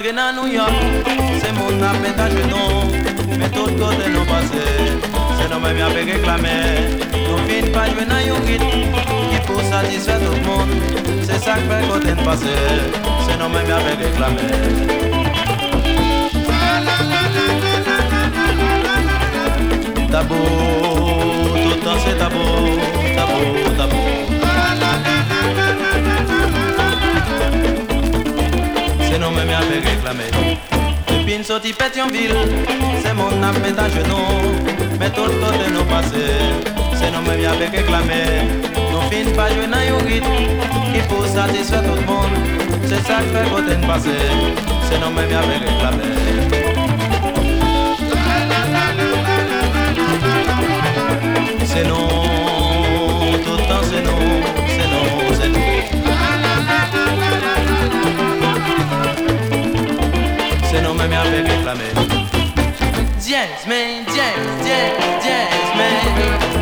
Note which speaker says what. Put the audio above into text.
Speaker 1: entrer dans New York, c'est mon appel à genoux. Mais tout côté nous passer, c'est nous même avec réclamer. Nous fin pas jouer dans un hit qui pour satisfaire tout le monde. C'est ça que fait côté nous passer, c'est nous même avec réclamer. Tabou, tout le temps c'est tabou, tabou, tabou. C'est nous même avec réclamer. Depuis une sortie Pétionville, c'est mon âme met à genoux. Mais tout le côté nous passer, c'est nous même avec réclamer. Nous fin pas jouer dans un rythme qui pour satisfaire tout le monde. C'est ça que fait côté nous passer, c'est nous même avec réclamer. C'est nous, tout le temps c'est nous, c'est nous, c'est nous. C'est nous même avec réclamer. Diez, mais, diez, diez, diez, mais.